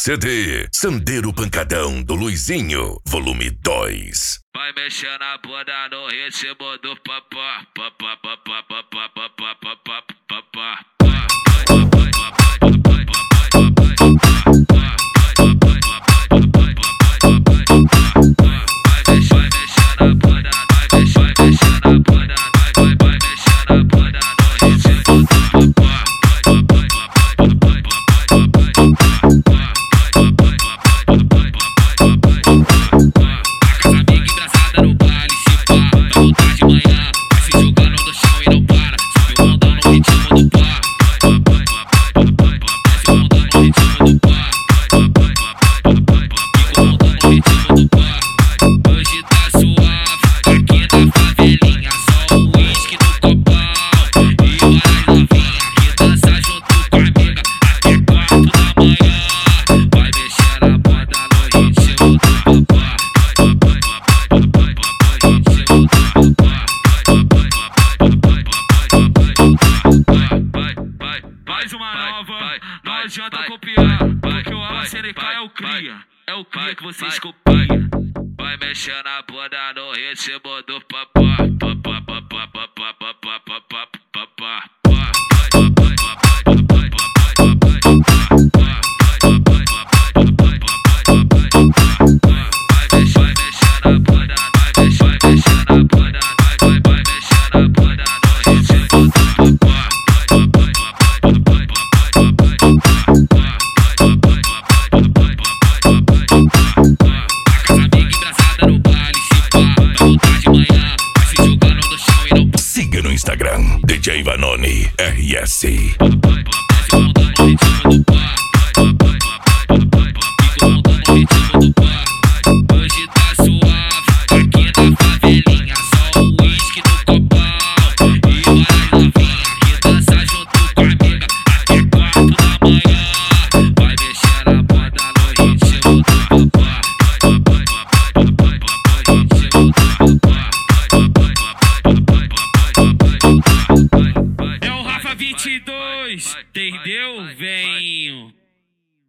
CD Sandeiro Pancadão do Luizinho, volume 2. Vai mexer na bunda no ritmo do papá, papá, papá, papá, papá, papá, papá. Mais uma nova, não adianta copiar, porque o AlaCNK é o cria, que vocês copiam. Vai mexer na bunda no ritmo do papá, papá, papá, papá, papá, papá, papá. Siga no Instagram, DJ Vanoni RS. Desce o montão no ritmo do pá.